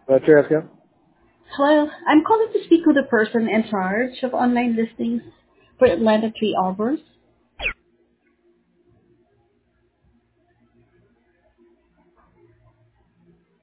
What's your asking? Hello, I'm calling to speak with the person in charge of online listings for Atlanta Tree Arbors.